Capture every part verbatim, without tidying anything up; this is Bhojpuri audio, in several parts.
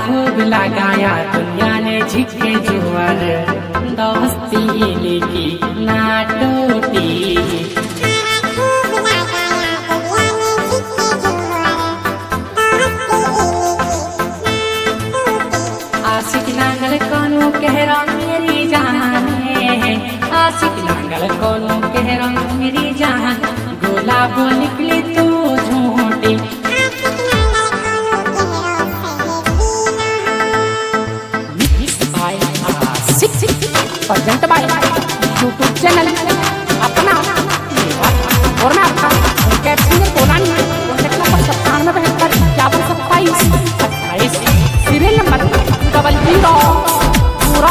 खूब लगाया दुनिया ने झिके जुआर, दोस्ती लेके ना टूटी। आशिक नांगल कोनो कह रंग मेरी जान है, आशिक नांगल कोनो कह रंग मेरी जान, गुलाबो निकली तू झूठी। प्रेजेंट बाय यूट्यूब चैनल अपना और मैं आपका कैप्शन बोलानी कॉन्टैक्ट नंबर सत्तानवे बहत्तर इक्यावन सत्ताईस अट्ठाईस, सीरियल नंबर डबल जीरो पूरा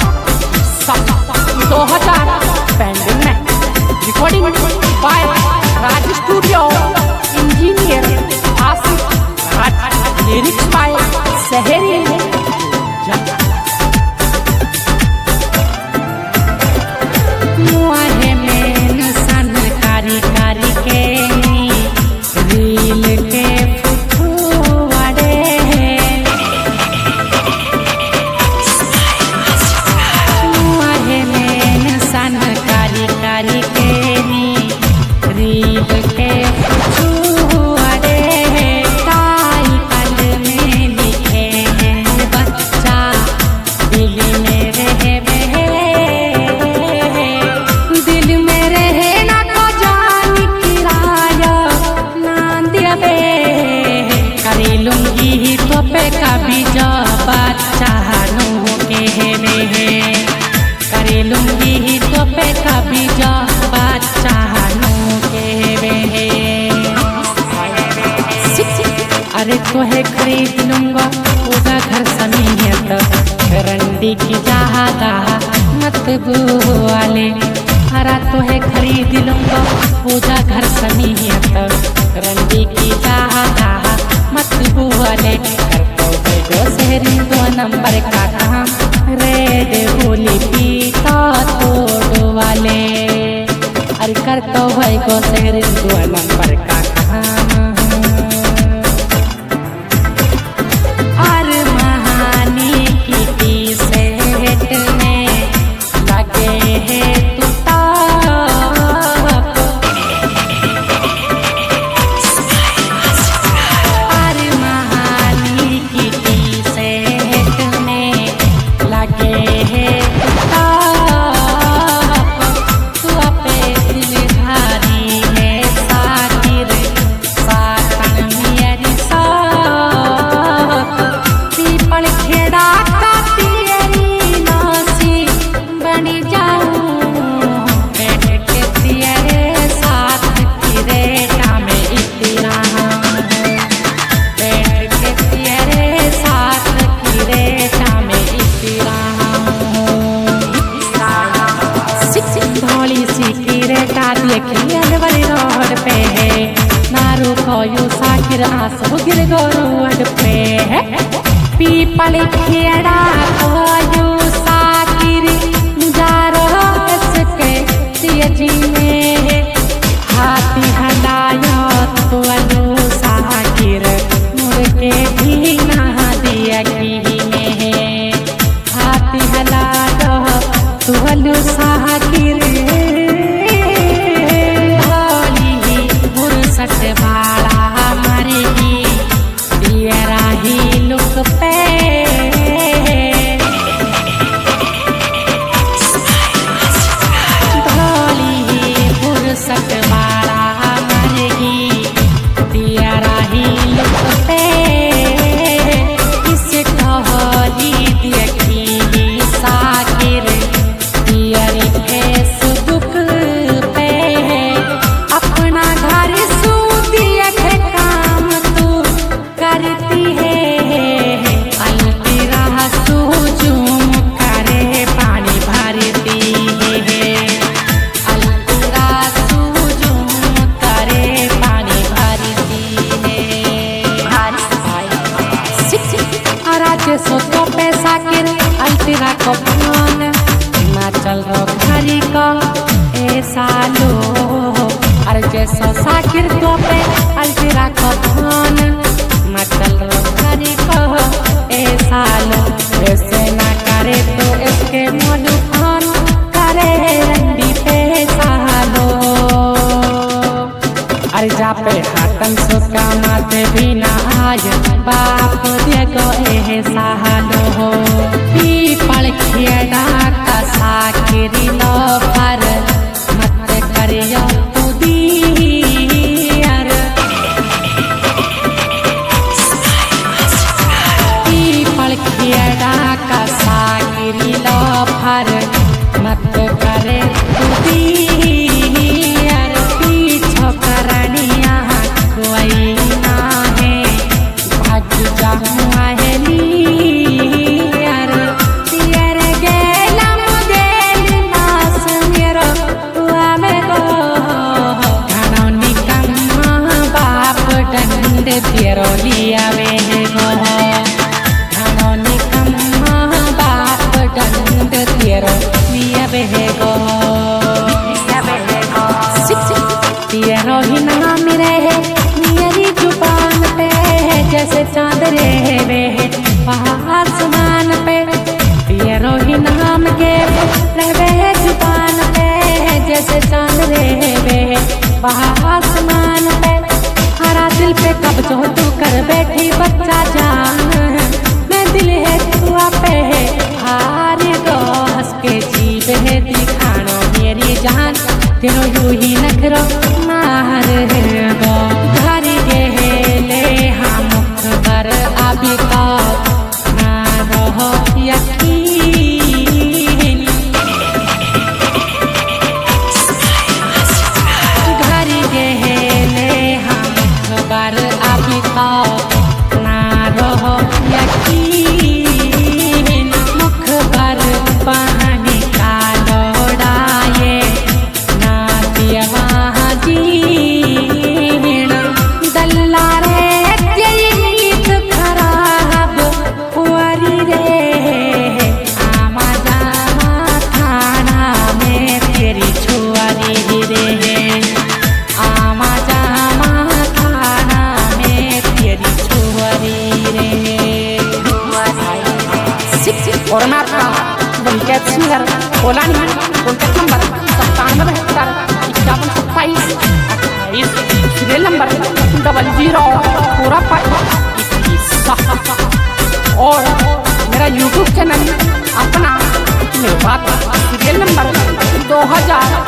दो हजार पेंडिंग में। Recording by Raj studio, engineer Asif Raj, lyrics by Shahri. मुआहे में निशान कारी कारी के रील के फुफुआड़े, मुआहे में निशान कारी कारी के रील के फुफुआड़े, टाइटल में लिखे हैं बच्चा दिल में रहे पे कभी जो बच्चा के हे करे लूंगी तो पे कभी जो बच्चा के हे। अरे तो है खरीद लूंगा पूरा घर समीत, रंडी की जहादा मत वाले। अरे तो है खरीद लूंगा पूरा घर समीत, रंडी की जहादा मत वाले। दो शहरी दो नंबर का काम, रेड होली पीता तोड़ वाले। अरे कर तो भाई को शहरी दो नंबर का काम। और महानी की टी सेट में लगे है तुता, रोड पे है नारू खोयू साकिर आंसू गिर रोड पे है। पीपल खेड़ा खोयू साकिर जारो के तेजी में, हाथी हलायो तो साकिर मुर्गे भी नहा दिया की में, हाथी हलायो तो साकिर बाड़ा मरेगी दियरा ही लुक पे। धोली ही फुर्सत बाड़ा मरेगी दियरा ही लुक पे। इस ढोली देखी साकिर दियरी फेसबुक पे, अपना घर करती है अलतिरा सूजुम करे पानी भरती है, अलतिरा सूजुम करे पानी भरती है। राज्य सो तो पैसा किर अलतिरा को फोन हिमाचल रो घरी को ऐसा लो, अरे जैसा साकिर को पे अलतिरा को फोन मचल रो घरी को ऐसा बात भी ना आय बाप दे गए सहानो हो पीपल खेड़ा का साकिरी लो पर मत करियो तू दियर पीपल खेड़ा का साकिरी लो पर मत करे तू दियर पीछो करनिया कोई ना है भाग जाऊँ हेलियर तेर गेला मुदेल नास मेरो हुआ में गो घणो निकम्मा बाप डंड तेरो लिया वे गो घणो निकम्मा बाप डंड तेरो लिया वे गो तेरो ही नाम रहे मेरी जुबान पे जैसे चांद रहे आसमान पे तेरो ही नाम के रहे जुबान पे जैसे चांद रहे आसमान पे हरा दिल पे कब्ज हो तू कर बैठी बच्चा जान मैं दिल है तू पे हार गो हंस के जीव है दिखानो मेरी जान तेरो यू ही नखरो मार गो घर गेले हम खबर अभी का ना रहो यकीन घर गेले हम खबर अभी का ना रहो यकीन मुख पर पानी का लोड़ाए और मैं आपका बल्कि सिंगर बोला नहीं कॉन्टैक्ट नंबर सत्तानवे बहत्तर इक्यावन सत्ताईस अट्ठाईस सीरियल नंबर डबल जीरो पूरा इक्कीस और मेरा यूट्यूब चैनल अपना मेरे बात सीरियल नंबर दो हजार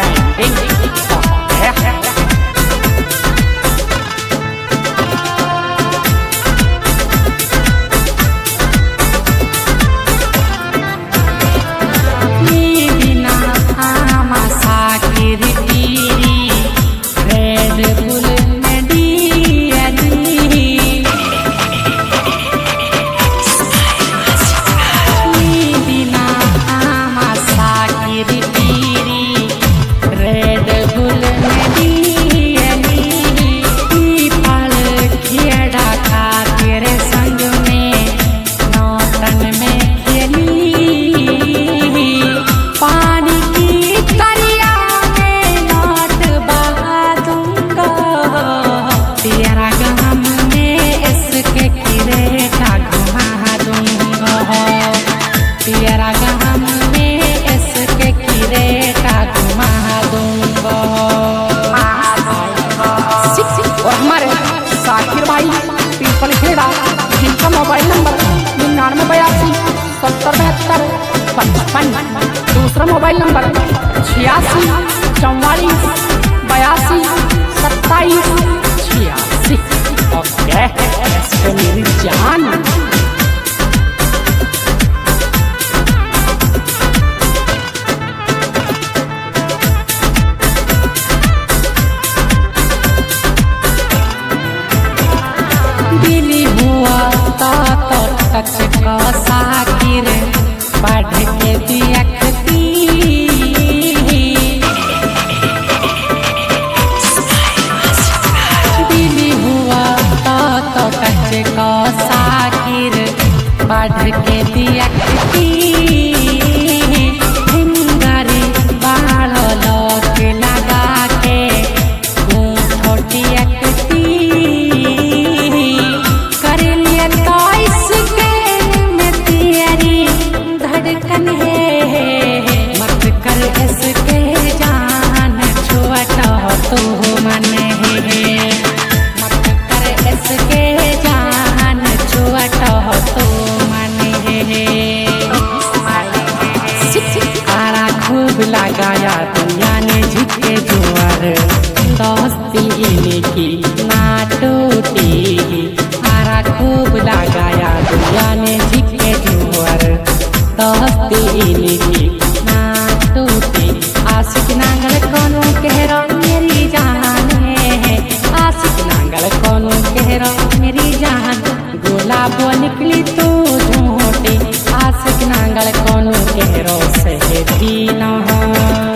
जिनका मोबाइल नंबर निन्यानवे बयासी सत्तर बहत्तर पचपन दूसरा मोबाइल नंबर छियासी चौवालीस बयासी सत्ताईस छियासी ओके ऐसे मेरी जान टच का साकिर बढ़ के दिखती दिली हुआ तो टच का साकिर बढ़ के दिखती हिंगारी बाल लोग लगा के छोटी अकती कर लिया तो इसके मेरी जान गुलाबो निकली तू झूठी आशिक नांगल कोनो के रोसे भी न हो।